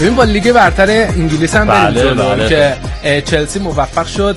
ببین با لیگ برتر انگلیس هم بریم که چلسی موفق شد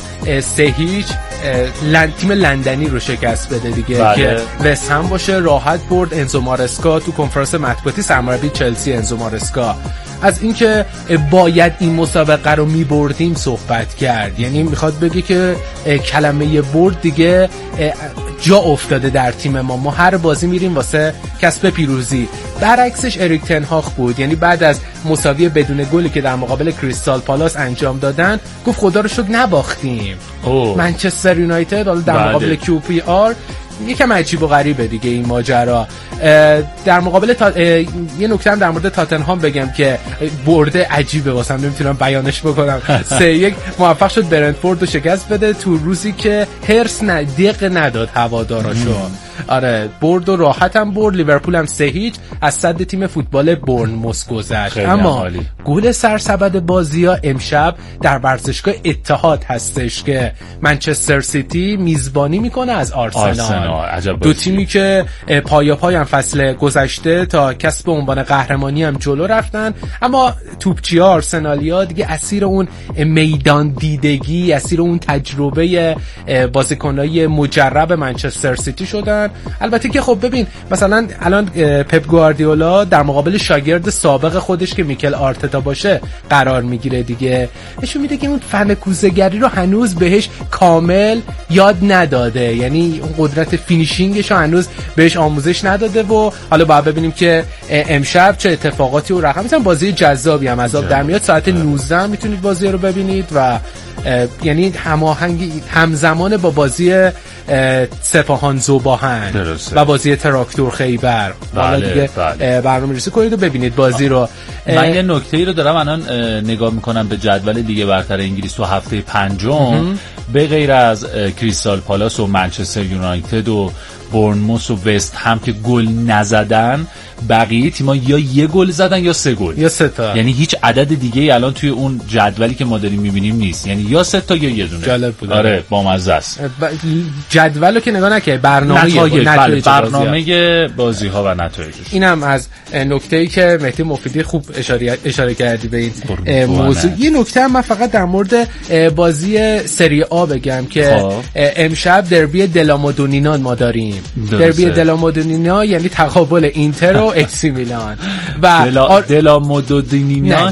3-0 تیم لندنی رو شکست بده دیگه که وست هم باشه راحت برد. انزو مارسکا تو کنفرانس مطبوعاتی سرمربی چلسی انزو مارسکا از اینکه باید این مسابقه رو می‌بردیم صحبت کرد، یعنی میخواد بگه که کلمه برد دیگه جا افتاده در تیم ما هر بازی میریم واسه کسب پیروزی. برعکسش اریک تن هاگ بود، یعنی بعد از مساوی بدون گلی که در مقابل کریستال پالاس انجام دادن گفت خدا رو شکر نباختیم. منچستر یونایتد حالا در مقابل QPR یکم عجیب و غریبه دیگه این ماجرا. در مقابل یه نکته هم در مورد تاتنهام بگم که برده عجیبه واسم نمیتونم بیانش بکنم. 3-1 موفق شد برنتفورد رو شکست بده تو روزی که هرس دق نداد هواداراشو. آره برد و راحت هم برد. لیورپول هم 3-0 از صد تیم فوتبال بورنموث گذشت. اما گل سرسبد بازی‌ها امشب در ورزشگاه اتحاد هستش که منچستر سیتی میزبانی میکنه از آرسنال. دو تیمی که پای فصل گذشته تا کسب عنوان قهرمانی هم جلو رفتن، اما توپچی‌ها آرسنالیا دیگه اسیر اون میدان دیدگی، اسیر اون تجربه بازیکنای مجرب منچستر سیتی شدن. البته که خب ببین مثلا الان پپ گواردیولا در مقابل شاگرد سابق خودش که میکل آرتتا باشه قرار میگیره دیگه، نشون میده که اون فن کوزه‌گری رو هنوز بهش کامل یاد نداده، یعنی اون قدرت فینیشینگش رو هنوز بهش آموزش نداده و حالا باید ببینیم که امشب چه اتفاقاتی و رقم مثلا بازی جذابی هم از آب در میاد. ساعت 19 میتونید بازی رو ببینید و یعنی همزمان با بازی سپاهان زوباهن و بازی تراکتور خیبر. حالا دیگه برنامه‌ریزی کنید و ببینید بازی رو. من یه نکته‌ای رو دارم الان نگاه میکنم به جدول لیگ برتر انگلیس تو هفته پنجم، به غیر از کریستال پالاس و منچستر یونایتد و بورنموث و وست هم که گل نزدن، بقیه تیم‌ها یا یه گل زدن یا 3 گل یا 3 تا، یعنی هیچ عدد دیگه الان توی اون جدولی که ما داریم می‌بینیم نیست، یعنی یا 3 تا یا یه دونه. جالب بود. آره بامزه است. جدولو که نگاه نکنید، برنامه بازی‌ها و نتایجش. اینم از نکته‌ای که مهدی مفیدی خوب اشاره کردی به این موضوع. یه نکته هم من فقط در مورد بازی سری آ بگم که امشب دربی دلامادونینا ما داریم. دربی دلامادونینا یعنی تقابل اینتر و اسی میلان و دلامادونینا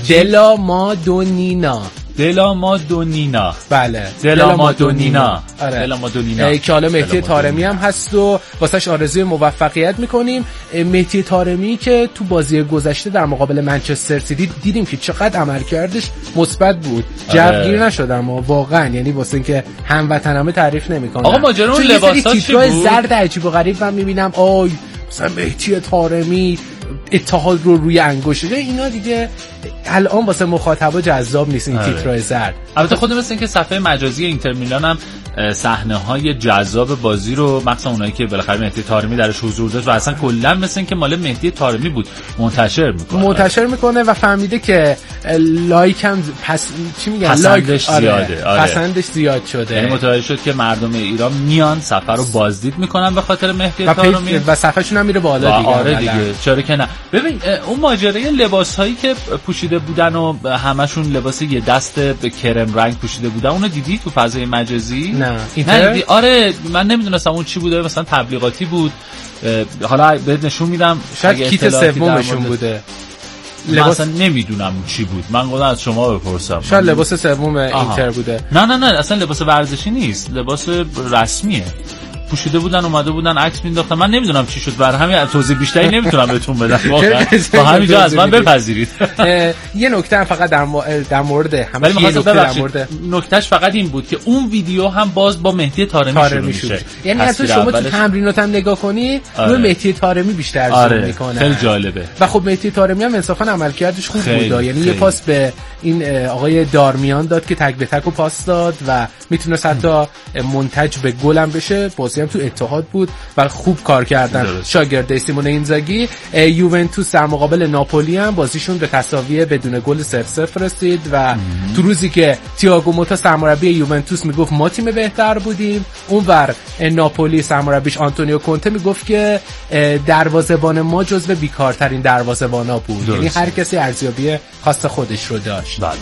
بله دلامادونینا. که حالا مهدی طارمی هم هست و واسش آرزوی موفقیت میکنیم. مهدی طارمی که تو بازی گذشته در مقابل منچستر سیتی دیدیم که چقدر عملکردش مثبت بود، جوگیر نشدم و واقعا یعنی واسه اینکه هموطنامه تعریف نمیکنم. آقا ماجرا اون لباسا چی بود؟ زرد عجیب و غریب من میبینم آی مثلا مهدی طارمی اتحاد رو روی انگشته، اینا دیگه الان واسه مخاطبا جذاب نیست این تیترای زرد. البته خود مثل اینکه صفحه مجازی اینتر میلان هم صحنه‌های جذاب بازی رو مخصوصا اونایی که بالاخره مهدی طارمی درش حضور داشت و اصلا کلا مثل اینکه مال مهدی طارمی بود منتشر میکنه و فهمیده که لایک هم چی میگن پسندش زیاده. پسندش زیاد شده، یعنی متوجه شد که مردم ایران میان صفحه رو بازدید میکنن به خاطر مهدی طارمی و صفحه‌شون هم میره بالا دیگه. آره دیگه چرا که نه. ببین اون ماجرای لباسایی که پوشیده بودن و همشون لباس یه دست به کرم رنگ پوشیده بودن، اونو دیدی تو فضای مجازی؟ نه آره من نمیدونستم اون چی بوده، مثلا تبلیغاتی بود. حالا بهت نشون میدم، شاید کیت سومشون بوده. من اصلا نمیدونم چی بود، من گفتم از شما بپرسم. شاید لباس سوم اینتر بوده. نه اصلا لباس ورزشی نیست، لباس رسمیه. پوشیده بودن اومده بودن عکس مینداختن، من نمیدونم چی شد، برای همین توضیح بیشتری نمیتونم بهتون بدم واقعا. با همینجا از من بپذیرید. یه نکته هم فقط در مورد نکتهش فقط این بود که اون ویدیو هم باز با مهدی طارمی شروع میشه، یعنی اصلا شما تو تمرینات هم نگاه کنی روی مهدی طارمی بیشتر زوم میکنه. خیلی جالبه. و خب مهدی طارمی هم انصافا عملکردش خوب بود، یعنی یه پاس به این آقای دارمیان داد که تک به تکو پاس داد و میتونه حتی منتج به گل هم بشه. بازی هم تو اتحاد بود و خوب کار کردن. شاگرد سیمون اینزاگی. یوونتوس در مقابل ناپولی هم بازیشون به تساوی بدون گل 0-0 رسید و تو روزی که تییاگو موتا سرمربی یوونتوس میگفت ما تیم بهتر بودیم، اونور ناپولی سرمربیش آنتونیو کونته میگفت که دروازه‌بان ما جزو بیکارترین دروازه‌بانا بود. یعنی هر کسی ارزیابی خاص خودش رو داشت. بله.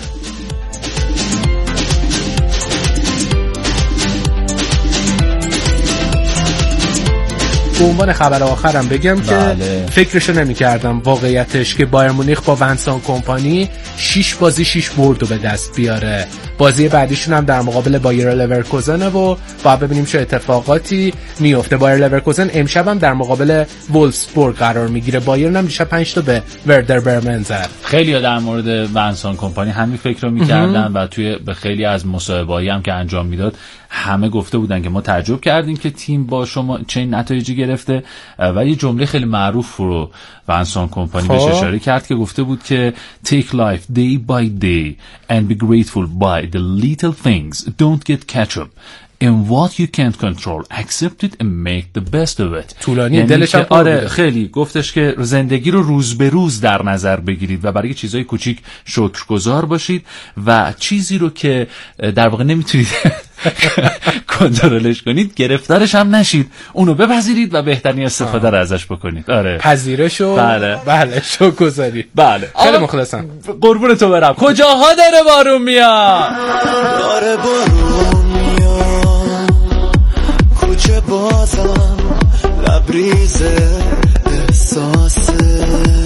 به عنوان خبر آخرم بگم که فکرشو نمی‌کردم واقعیتش که بایر مونیخ با ونسان کمپانی 6 بازی 6 برد رو به دست بیاره. بازی بعدیشون هم در مقابل بایر لورکوزن و باید ببینیم چه اتفاقاتی میفته. بایر لورکوزن امشب هم در مقابل وولفسبورگ قرار میگیره. بایرن هم دیشب 5 تا به وردر برمن زد. خیلی‌ها در مورد ونسان کمپانی همین فکر رو می‌کردن و توی به خیلی از مصاحبه‌هایی هم که انجام میداد همه گفته بودن که ما تعجب کردیم که تیم با شما چه نتایجی گرفته و یه جمله خیلی معروف رو ونسان کمپانی بهش اشاره کرد که گفته بود که take life day by day and be grateful by the little things, don't get catch up and what you can't control accept it and make the best of it. طولانی دلش هم آره خیلی گفتش که زندگی رو روز به روز در نظر بگیرید و برای چیزای کوچیک شکرگزار باشید و چیزی رو که در واقع نمیتونید کنترلش کنید گرفتارش هم نشید، اونو بپذیرید و بهترین استفاده رو ازش بکنید. آره پذیرشو بله شکرگزاری. بله خیلی مخلصم. قربون تو برم. کجاها داره بارون میاد؟ داره بارون میاد کوچه بازم لبریز احساسه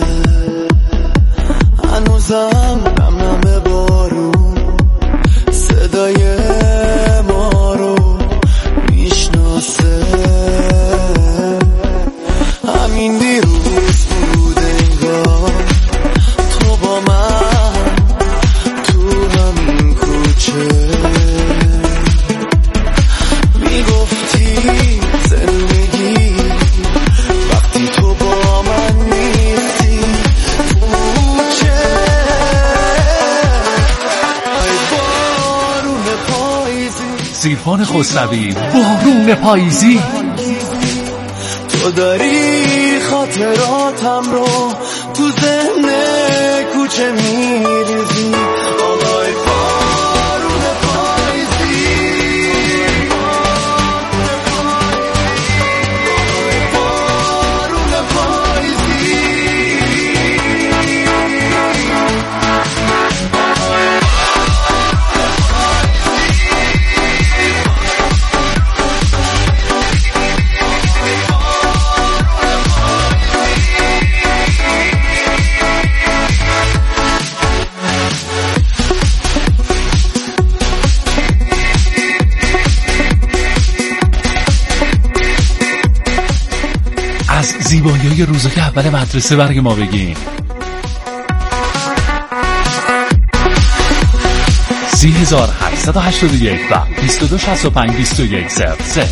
هنوزم نم نم بارون صدای ما رو میشناسه همین دیروز بود انگار تو با من تو همین کوچه میگفتی زندگی وقتی تو با من نیستی کوچه ای بارون پاییزی سیرفان خسروی بارون پاییزی تو داری خاطراتم رو تو ذهن کوچه میریزی آقای بارون پاییزی بارون پاییزی زیبایی‌های روزهای اول مدرسه برای ما بگین. 3881 و 2265 2103.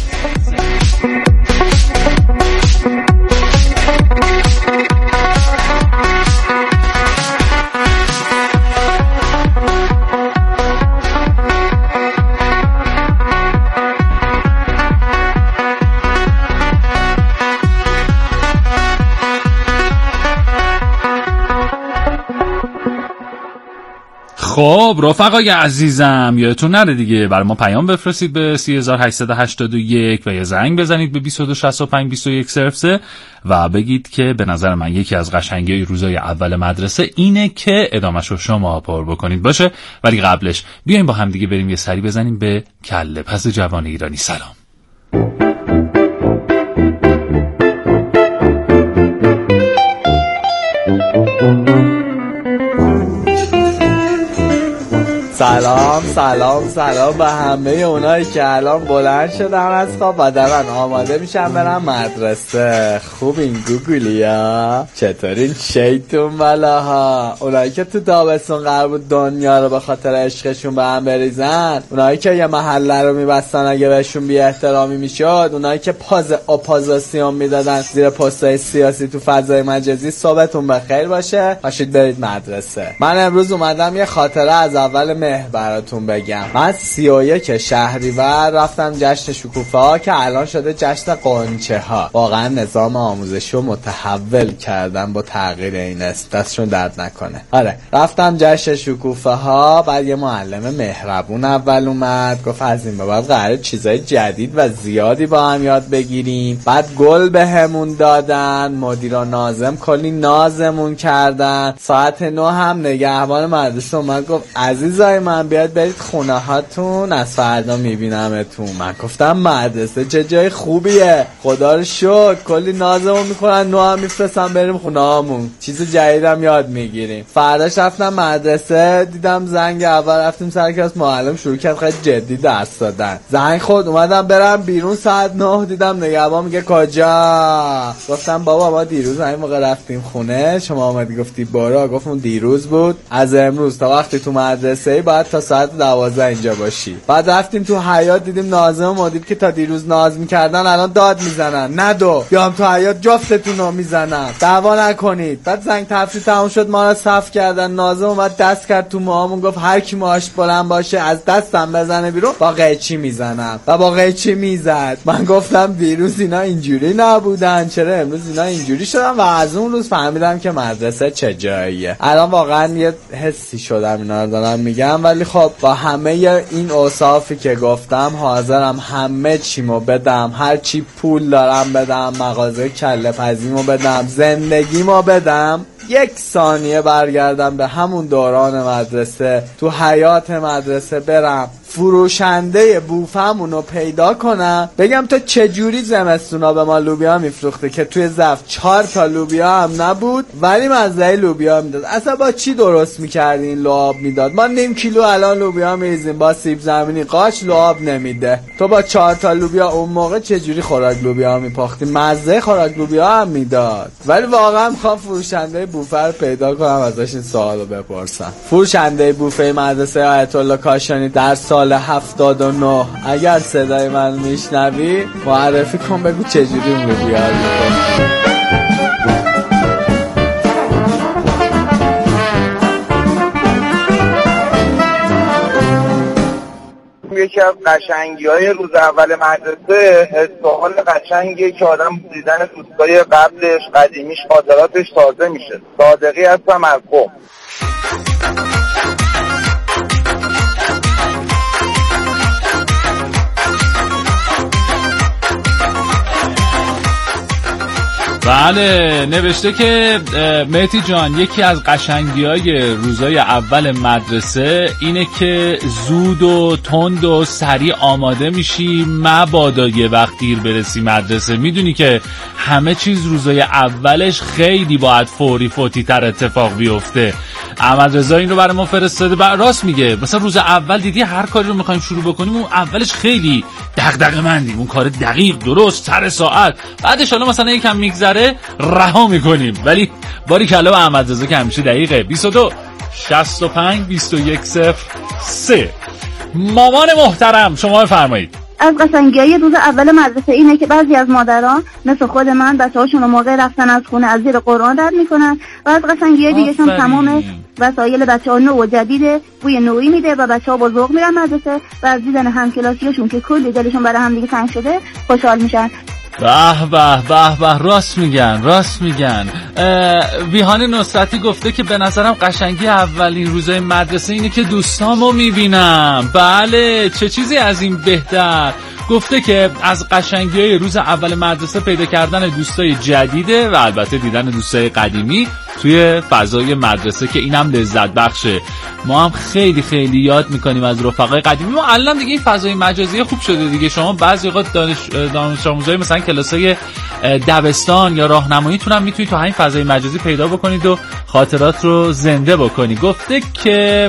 خب رفقای عزیزم یادتون نره دیگه برای ما پیام بفرستید به 3881 و یه زنگ بزنید به 2265 2103 و بگید که به نظر من یکی از قشنگی‌های روزهای اول مدرسه اینه که ادامه‌ش رو شما پر بکنید باشه. ولی قبلش بیایم با هم دیگه بریم یه سری بزنیم به کله پس جوان ایرانی. سلام. سلام سلام سلام به همه اونایی که الان بلند شدن از خواب و دارن آماده میشن برن مدرسه. خوب این گوگلیا چطورین شیطون بلاها؟ اونایی که تو تابستون قرار بود دنیا رو به خاطر عشقشون به هم بریزن، اونایی که یه محله رو میبستن اگه بهشون بی احترامی میشد، اونایی که اپوزیسیون میدادن زیر پستای سیاسی تو فضای مجازی، صبحتون بخیر باشه. باشید برید مدرسه. من امروز اومدم یه خاطره از اول مهر براتون بگم. من 31 شهریور رفتم جشن شکوفه‌ها که الان شده جشن قنچه ها. واقعا نظام آموزشی رو متحول کردن با تغییر این اسم، دستشون درد نکنه. آره رفتم جشن شکوفه‌ها، بعد یه معلم مهربون اول اومد گفت از این به بعد قراره چیزای جدید و زیادی با هم یاد بگیریم. بعد گل بهمون دادن، مدیر و ناظم کلی نازمون کردن. ساعت 9 هم نگهبان مدرسه اومد گفت عزیزای من بیاد برید خونه هاتون، از فردا میبینمتون. من گفتم مدرسه چه جای خوبیه، خدا رو شکر کلی نازمون میکنن، 9 هم میفرستن بریم خونه هامون، چیز جدیدم یاد میگیریم. فرداش رفتم مدرسه، دیدم زنگ اول رفتیم سر کلاس، معلم شروع کرد خیلی جدی درس دادن. زنگ خورد اومدم برم بیرون، ساعت 9 دیدم نگهبان میگه کجا؟ گفتم بابا ما دیروز همین موقع رفتیم خونه، شما اومدی گفتی برو. گفتم دیروز بود، از امروز تا وقتی تو مدرسه باید تا ساعت 12 اینجا باشی. بعد رفتیم تو حیاط دیدیم ناظم و مدیر که تا دیروز ناز میکردن الان داد میزنن، ندو بیام تو حیاط جفتتون رو میزنن، دعوا نکنید. بعد زنگ تفریح تموم شد، ما رو صف کردن. ناظم اومد دست کرد تو موهامون گفت هر کی موهاش بلند باشه از دستم بزنه بیرون با قیچی میزنم. و با قیچی میزد. من گفتم دیروز اینا اینجوری نبودن، چرا امروز اینا اینجوری شدن؟ و از اون روز فهمیدم که مدرسه چه جاییه. الان واقعا یه حسی شدم اینا رو دارم میگم، ولی خب با همه این اوصافی که گفتم حاضرم همه چیمو بدم، هر چی پول دارم بدم، مغازه کله پزیمو بدم، زندگیمو بدم، 1 ثانیه برگردم به همون دوران مدرسه، تو حیات مدرسه برم فروشنده بوفمونو پیدا کنم بگم تو چجوری زمستونا به ما لوبیا میفروخته که توی ظرف 4 تا لوبیا هم نبود ولی مزه لوبیا میداد. اصلا با چی درست میکردین لعاب میداد؟ ما نیم کیلو الان لوبیا میریزیم با سیب زمینی قاچ لعاب نمیده. تو با 4 تا لوبیا اون موقع چجوری خوراک لوبیا میپختی؟ مزه خوراک لوبیا هم میداد. ولی واقعا میخوام فروشنده بوفه رو پیدا کنم ازش این سوالو بپرسم. فروشنده بوفه مدرسه آیت الله کاشانی در سال 79 اگر صدای من میشنوی معرفی کن، بگو چجوری اون رو بیار میکن. یکی از قشنگی‌های روز اول مدرسه حس و حال قشنگیه که آدم دیدن دوستای قبلش، قدیمیش، خاطراتش تازه میشه. صادقی هستم از قم. بله نوشته که مهدی جان یکی از قشنگی‌های روزای اول مدرسه اینه که زود و تند و سریع آماده میشی مبادا یه وقت دیر برسی مدرسه. میدونی که همه چیز روزای اولش خیلی باید فوری فوتی تر اتفاق بیفته. احمد رضا این رو برای ما فرستاده. راست میگه، مثلا روز اول دیدی هر کاری رو میخوایم شروع بکنیم اون اولش خیلی دغدغه‌مندیم، اون کار دقیق درست سر ساعت، بعدش حالا مثلا یکم میگذره رها میکنیم. ولی باریکلا به احمد رضا که همیشه دقیقه. 22 65 21 03. مامان محترم شما بفرمایید. از قشنگی‌های روز اول مدرسه اینه که بعضی از مادران مثل خود من بچه‌هاشون رو موقع رفتن از خونه از زیر قرآن رد میکنن و از قشنگی‌های دیگه‌شون تمام وسایل بچه‌ها نو و جدیده، بوی نوعی میده و بچه‌ها با ذوق میرن مدرسه و از دیدن همکلاسیاشون که کلی دلشون برای هم دیگه تنگ شده خوشحال میشن. به به به به، راست میگن. ویهان نصرتی گفته که به نظرم قشنگی اولین روزای مدرسه اینه که دوستامو میبینم. بله چه چیزی از این بهتر. گفته که از قشنگی‌های روز اول مدرسه پیدا کردن دوستای جدیده و البته دیدن دوستای قدیمی توی فضای مدرسه که اینم لذت بخشه. ما هم خیلی خیلی یاد میکنیم از رفقای قدیمی. ما الان دیگه این فضای مجازی خوب شده دیگه. شما بعضی وقت دانش آموزای مثلا کلاسای دبستان یا راهنماییتون هم میتونید تو همین فضای مجازی پیدا بکنید و خاطرات رو زنده بکنید. گفته که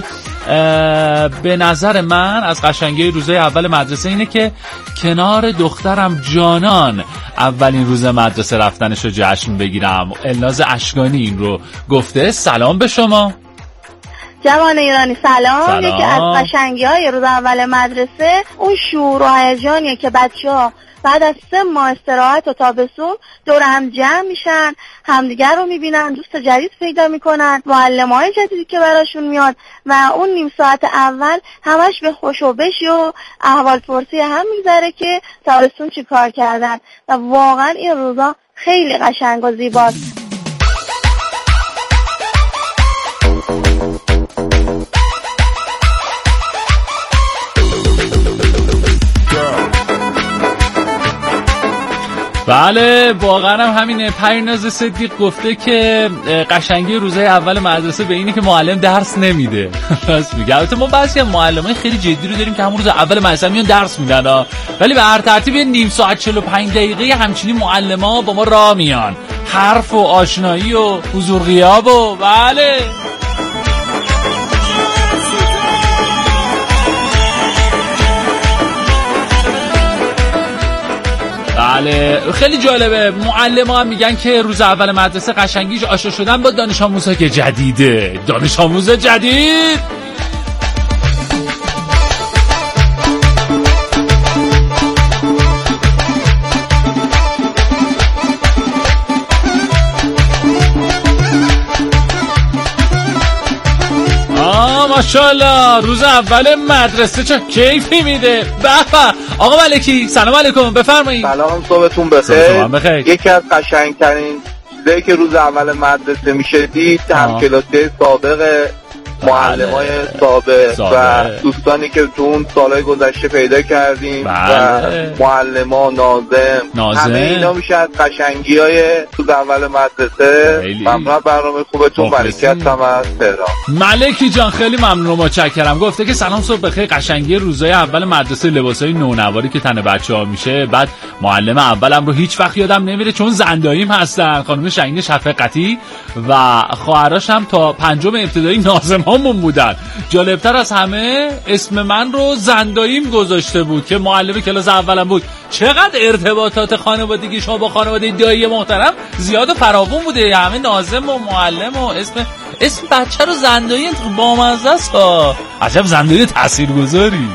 به نظر من از قشنگی روزای اول مدرسه اینه که کنار دخترم جانان اولین روز مدرسه رفتنش رو جشن بگیرم. الناز اشکانی این رو گفته. سلام به شما جوان ایرانی. سلام. یکی از قشنگی‌های روز اول مدرسه اون شور و هیجانیه که بچه‌ها بعد از 3 ماه استراحت و تابستون دور هم جمع میشن، همدیگر رو میبینن، دوست جدید پیدا میکنن، معلمای جدیدی که براشون میاد و اون نیم ساعت اول همش به خوش و بشی و احوال پرسی هم میگذره که تابستون چی کار کردن و واقعا این روزا خیلی قشنگ و زیباست. بله واقعا هم همینه. پریناز صدیق گفته که قشنگی روزهای اول مدرسه به اینه که معلم درس نمیده. راست میگه. البته ما بعضی از معلمای خیلی جدی رو داریم که همون روز اول مدرسه میان درس میدن ولی به هر ترتیب نیم ساعت 45 دقیقه همچنین معلما با ما راه میان، حرف و آشنایی و حضور غیاب و بله بله خیلی جالبه. معلم‌ها هم میگن که روز اول مدرسه قشنگیش آشنا شدن با دانش آموزها که جدیده. دانش آموز جدید ماشاءالله روز اول مدرسه چه کیفی میده. به به. آقا ملکی سلام علیکم بفرمایید. سلام صبحتون بخیر. یکی از قشنگترین چیزایی که روز اول مدرسه میشه دید همکلاسی سابق، معلمای سابق و دوستانی که تو اون سالهای گذشته پیدا کردیم و معلما ناظم همه اینا میشه از قشنگی‌های روز اول مدرسه. ممنون برنامه خوبتون. ملکی هستم از تهران. ملکی جان خیلی ممنون و متشکرم. گفته که سلام صبح بخیر. قشنگی روزهای اول مدرسه لباسای نونواری که تن بچه‌ها میشه. بعد معلم اولم رو هیچ وقت یادم نمیره چون زنداییم هستن، خانم شهین شفقتی و خواهرش هم تا 5 ابتدایی ناظم همون بودن. جالبتر از همه اسم من رو زنداییم گذاشته بود که معلم کلاس اولم بود. چقدر ارتباطات خانوادگی شما با خانواده دایی محترم زیاد و فراوون بوده. همه ناظم و معلم و اسم بچه رو زنداییم بامزه است. عجب زندایی تاثیرگذاری.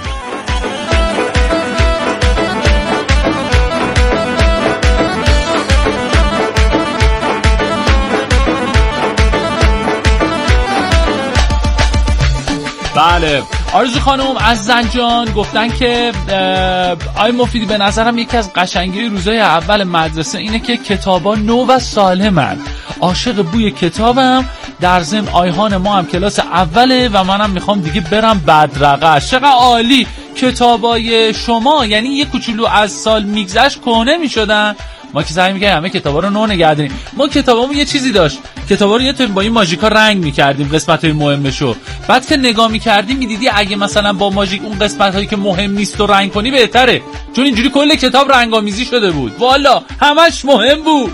بله آرزو خانم از زنجان گفتن که آی مفیدی به نظرم یکی از قشنگی روزهای اول مدرسه اینه که کتابا نو و سالمن. عاشق بوی کتابم. در ضمن آیهان ما هم کلاس اوله و منم میخوام دیگه برم بدرقه. چقدر عالی. کتابای شما یعنی یه کوچولو از سال میگذشت کهنه میشدن. ما که سعی می‌کردیم همه کتابا رو نو نگه داریم. ما کتابامون یه چیزی داشت، کتابا رو یه طور با این ماژیکا رنگ می‌کردیم قسمت‌های مهمشو. بعد که نگاه می‌کردیم می‌دیدی اگه مثلا با ماژیک اون قسمت‌هایی که مهم نیست رو رنگ کنی بهتره، چون اینجوری کل کتاب رنگ‌آمیزی شده بود. والا همش مهم بود.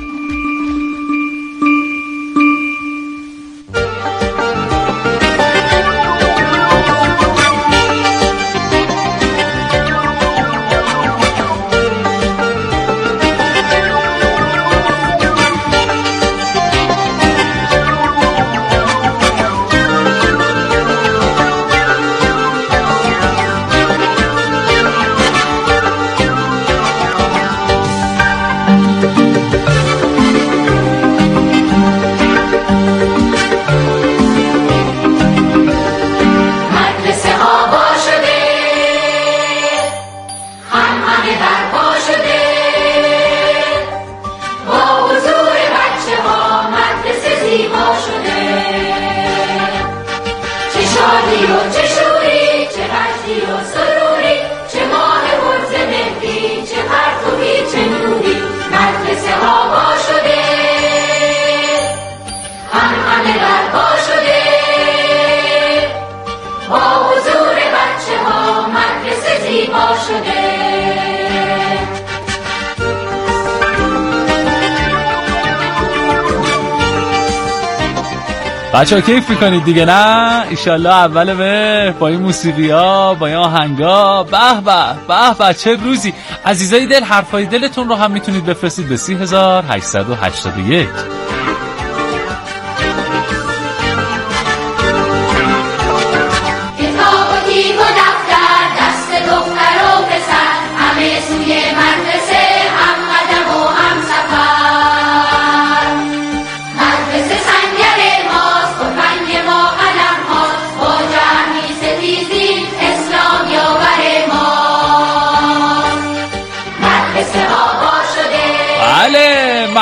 بچه‌ها کیف میکنید دیگه نه؟ ایشالله اول مهر با این موسیقی ها با این آهنگا. به به چه روزی. عزیزای دل حرفای دلتون رو هم میتونید بفرستید به 3881. کتاب و دفتر دست دختر و پسر همه سوی مدرسه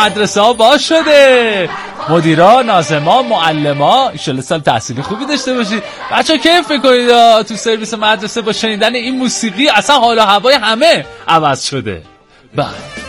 مدرسه ها باز شده، مدیرا، ناظما، معلما ان سال تحصیلی خوبی داشته باشید. بچه‌ها کیف می‌کنید تو سرویس مدرسه با شنیدن این موسیقی اصلا حال و هوای همه عوض شده. بله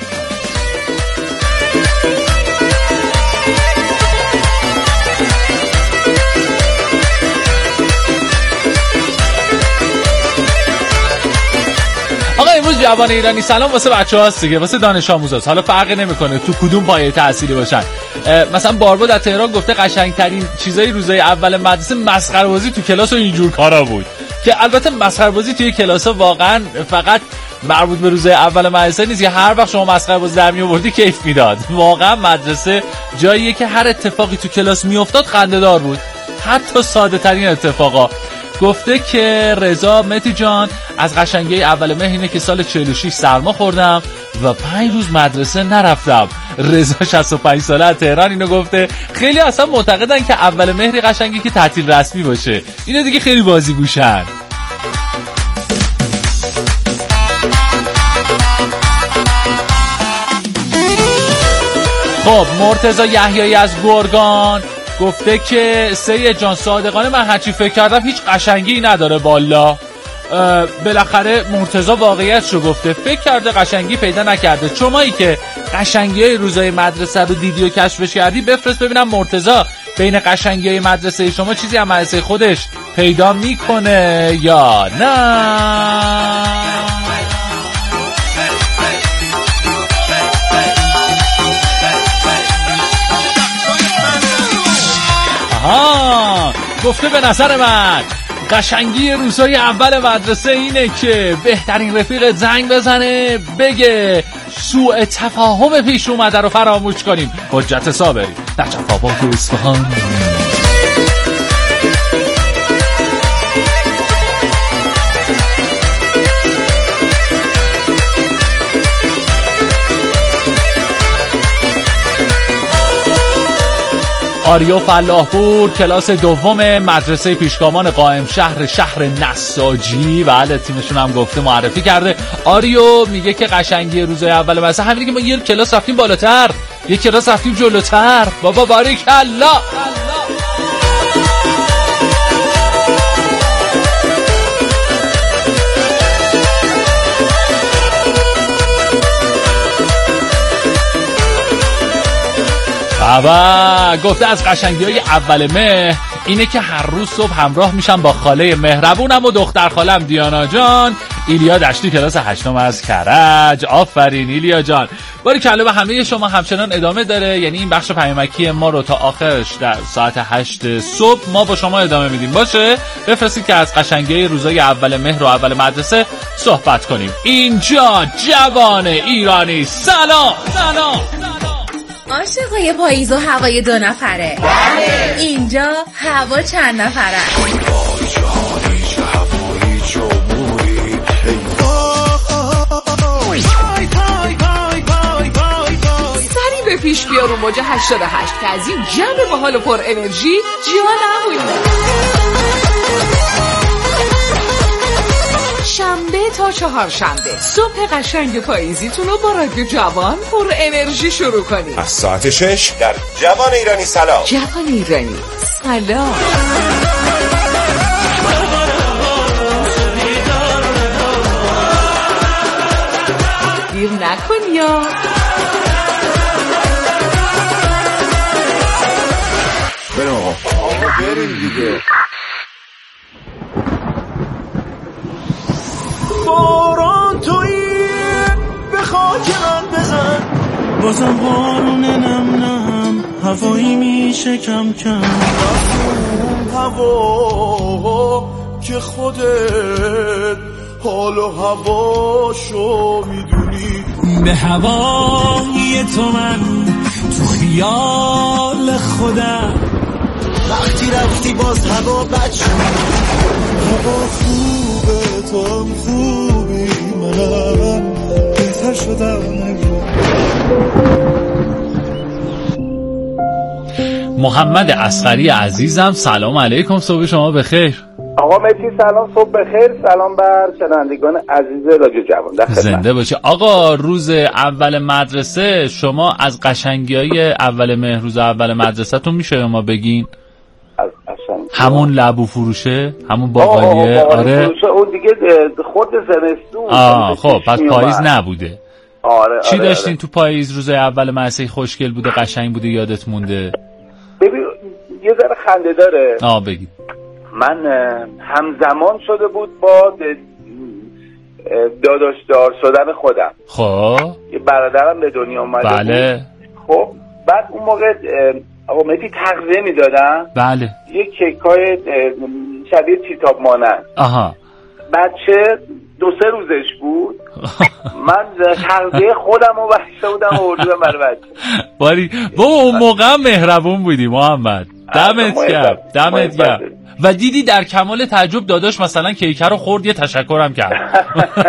امروز جوان ایرانی سلام واسه بچه‌هاست دیگه، واسه دانش آموزاست. حالا فرقی نمیکنه تو کدوم پایه تحصیلی باشن. مثلا باربود از تهران گفته قشنگترین چیزای روزای اول مدرسه مسخره بازی تو کلاس و اینجور کارا بود، که البته مسخره بازی توی کلاس واقعا فقط مربوط به روزای اول مدرسه نیست، که هر وقت شما مسخره بازی در میآوردی کیف میداد. واقعا مدرسه جاییه که هر اتفاقی تو کلاس میافتاد خنده‌دار بود، حتی ساده ترین اتفاقا. گفته که رضا متی جان از قشنگی اول مه اینه که سال 46 سرما خوردم و 5 روز مدرسه نرفتم. رضا 65 ساله از تهران اینو گفته. خیلی اصلا معتقدن که اول مهر قشنگی که تعطیل رسمی باشه، اینو دیگه خیلی بازیگوشن. خب مرتضی یحیایی از گرگان گفته که سید جان صادقانه من هرچی فکر کردم هیچ قشنگی نداره والا. بالاخره مرتضی واقعیتشو گفته، فکر کرده قشنگی پیدا نکرده. شمایی که قشنگی‌های روزای مدرسه رو دیدی و کشفش کردی بفرست ببینم مرتضی بین قشنگی‌های مدرسه شما چیزی از مدرسه خودش پیدا میکنه یا نه. گفته به نظر من قشنگی روزهای اول مدرسه اینه که بهترین رفیق زنگ بزنه بگه سوء تفاهم پیش اومده رو فراموش کنیم. حجت صابری در جوابات اصفهان. آریو فلاحپور کلاس دوم مدرسه پیشگامان قائم شهر نساجی، بله تیمشون هم گفته معرفی کرده. آریو میگه که قشنگی روزای اول مثلا همینه که ما یه کلاس رفتیم بالاتر، یه کلاس رفتیم جلوتر. بابا باریکالله. بابا گفته از قشنگی‌های اول مه اینه که هر روز صبح همراه میشم با خاله مهربونم و دختر خالم دیانا جان. ایلیا دشتی کلاس 8 از کرج. آفرین ایلیا جان. باریکلا. به همه شما همچنان ادامه داره، یعنی این بخش پیامکی ما رو تا آخرش در ساعت 8 صبح ما با شما ادامه میدیم. باشه بفرستید که از قشنگی روزای اول مهر و اول مدرسه صحبت کنیم. اینجا جوان ایرانی سلام. عاشقای پاییز و هوای 2 نفره. بله. اینجا هوا چند نفره؟ سری به پیش بیا رو موج 88 که از این جمع باحال و پر انرژی جا نمونه. شنبه تا 4 شنبه صبح قشنگ پاییزیتون رو با رادیو جوان پر انرژی شروع کنید از ساعت 6 در جوان ایرانی سلام. جوان ایرانی سلام. دیر نکن یا بریم آقا بریم دیگه. باران تویی به خاک من بزن، بازم بارون نم نم هوایی میشه کم کم. هوا که خودت حال و هواشو میدونی، به هوای تو من تو خیال خودم. وقتی رفتی باز هوا بد شد، هوا خوبه تو هم خوبی منم بهتر شدم. محمد اصغری عزیزم سلام علیکم، صبح شما بخیر. آقا مهدی سلام، صبح بخیر. سلام بر شنوندگان عزیز رادیو جوان. زنده باشه. آقا روز اول مدرسه شما از قشنگی‌های اول مهر روز اول مدرسه‌تون میشه ما بگین؟ از قشنگی همون لبو فروشه، همون باقالیه. آره فروشه اون دیگه خود زمستون. خب پس پاییز نبوده. آره چی داشتین تو پاییز روز اول مدرسه؟ خوشگل بوده، قشنگ بوده، یادت مونده؟ ببین یه ذره خنده داره. بگید. من همزمان شده بود با داداشدار شدن خودم. خب یه برادرم به دنیا اومده. بله. خب بعد اون موقع آقا مهدی تغذیه میدادن. بله. یه کیکای شبیه تیتاب مانند. بچه 2-3 روزش بود. من تغذیه خودم رو بسته بودم و اردودم برای بچه. باری اون موقع مهربون بودی محمد. دمت گرم. و دیدی در کمال تعجب داداش مثلا کیکه رو خورد، یه تشکرم کرد.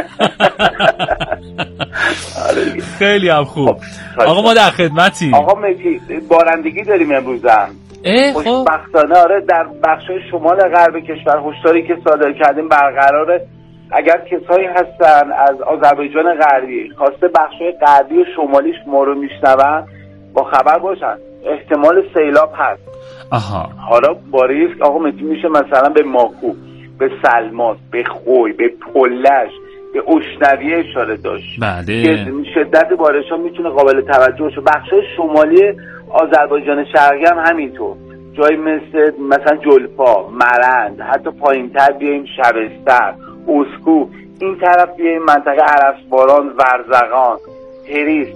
خیلی هم خوب. آقا ما در خدمتیم. آقا مهدی بارندگی داریم امروزم. خوشبختانه آره در بخشای شمال غرب کشور هشداری که صادر کردیم برقراره. اگر کسایی هستن از آذربایجان غربی خواسته بخشای غربی و شمالیش ما رو میشنون با خبر باشن، احتمال سیلاب هست. حالا با ریسک آقا میشه مثلا به ماکو، به سلماس، به خوی، به پلش، به اشنویه اشاره داشت. که شدت بارش‌ها میتونه قابل توجه باشه. بخشای شمالی آذربایجان شرقی هم همینطور. جایی مثلا جلپا، مرند، حتی پایین‌تر بیایم شبستر، اسکو، این طرف بیایم منطقه عرسباران، ورزقان، هریس،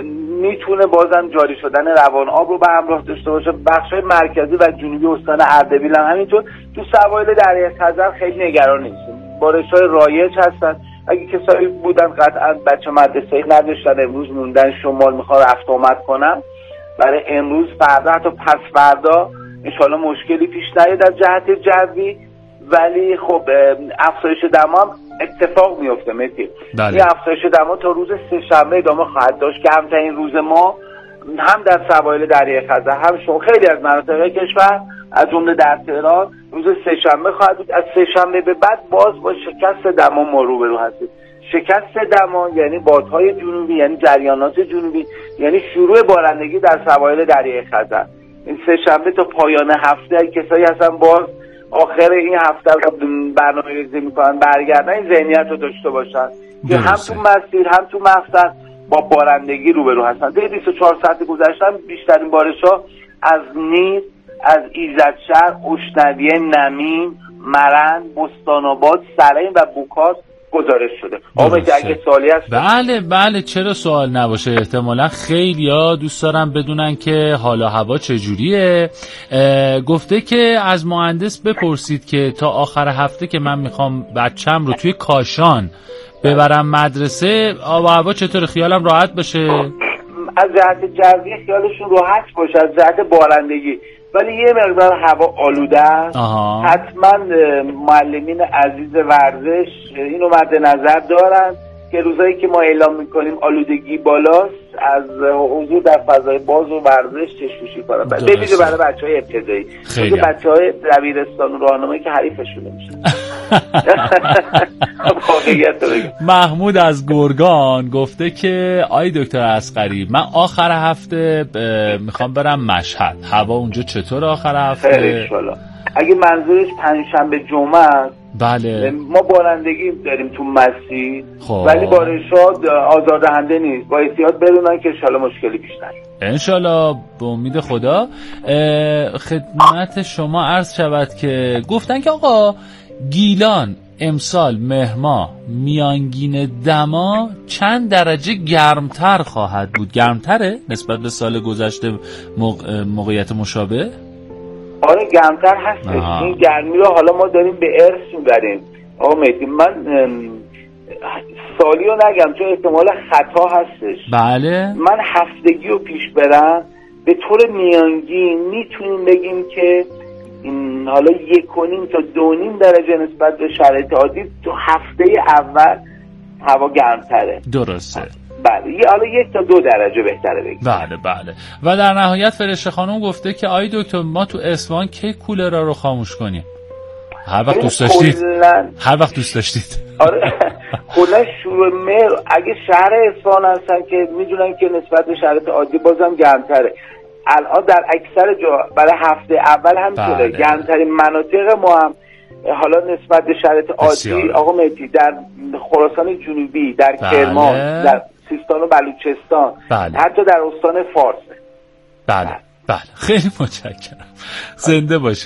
میتونه بازم جاری شدن روان آب رو به همراه داشته باشه. بخشای مرکزی و جنوبی استان اردبیل هم همینطور. تو سواحل دریای خزر خیلی نگران نیستیم، بارش‌های رایج هستن. اگه کسایی بودن قطعا بچه مدرسه‌ای نداشتن امروز موندن شمال میخوان رفت آمد کنن، برای امروز فردا حتی پس فردا انشالله مشکلی پیش نیاد از جهت جوی. ولی خب افزایش دما هم اتفاق میفته مهدی. این افزایش دما تا روز سه‌شنبه ادامه خواهد داشت. کمترین روز ما هم در سواحل دریای خزر هم شما خیلی از مناطق کشور از جمله در تهران روز سه‌شنبه خواهد بود. از سه‌شنبه به بعد باز با شکست دما ما روبرو هستیم. شکست دما یعنی بادهای جنوبی، یعنی جریانات جنوبی، یعنی شروع بارندگی در سواحل دریای خزر. این سه‌شنبه تا پایان هفته کسایی هستن باز آخر این هفته رو برنامه‌ریزی می‌کنن برگردن، این ذهنیت رو داشته باشن که هم تو مسیر هم تو مقصد با بارندگی روبرو هستن. طی 24 ساعت گذشته بیشترین بارش‌ها از نیز، از ایزدشهر، اشنویه، نمین، مرند، بستان‌آباد، سرین و بوکاس گزارش شده. اگه سوالی هست؟ بله چرا سوال نباشه. احتمالا خیلیا دوست دارن بدونن که حالا هوا چجوریه. گفته که از مهندس بپرسید که تا آخر هفته که من میخوام بچم رو توی کاشان ببرم مدرسه آب و هوا چطور، خیالم راحت باشه. از جهت جوی خیالشون راحت باشه، از جهت بارندگی ولی یه مقدار هوا آلوده است. حتما معلمین عزیز ورزش اینو مد نظر دارن که روزایی که ما اعلام میکنیم آلودگی بالاست از حضور در فضای باز و ورزش چشم‌پوشی کنن. ببینید برای بچهای ابتدایی، بچهای دبیرستان و راهنمایی که حریفشون نمیشن. محمود از گرگان گفته که آی دکتر اصغری من آخر هفته میخوام برم مشهد، هوا اونجا چطور آخر هفته؟ اگه منظورش پنجشنبه جمعه است، بله ما بارندگی داریم تو مسیر ولی بارشات آزاردهنده نیست، با احتیاط برونن که انشالله مشکلی پیش نیاد. انشالله به امید خدا. خدمت شما عرض شود که گفتن که آقا گیلان امسال مهر میانگین دما چند درجه گرمتر خواهد بود؟ گرمتره نسبت به سال گذشته موقعیت مشابه؟ آره گرمتر هستش. این گرمی رو حالا ما داریم به ارث میبریم. آقا مهدی من سالی رو نگم چون احتمال خطا هستش. بله من هفتگی رو پیش برم به طور میانگین میتونیم بگیم که حالا 1.5 تا 2.5 درجه نسبت به شرایط عادی تو هفته اول هوا گرمتره. درسته. بله حالا 1 تا 2 درجه بهتره بگیم. بله و در نهایت فرشته خانم گفته که آی دکتر ما تو اصفهان کی کولرها رو خاموش کنیم؟ هر وقت دوست داشتید هر وقت دوست داشتید. آره کلا شروع مهر اگه شهر اصفهان هستن که میدونن که نسبت به شرایط عادی بازم گرمتره. الان در اکثر جا برای هفته اول هم شده گرمترین مناطق ما هم حالا نسبت به شرایط عادی آقا مهدی در خراسان جنوبی، در کرمان، در سیستان و بلوچستان، حتی در استان فارس. بله خیلی متشکرم. زنده باشید.